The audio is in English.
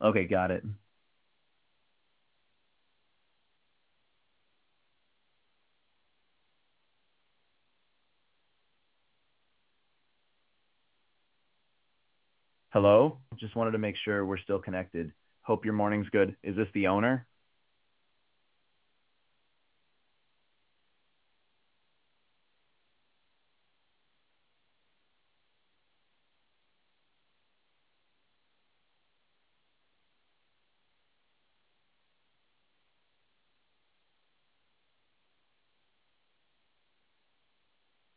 Okay, got it. Hello? Just wanted to make sure we're still connected. Hope your morning's good. Is this the owner?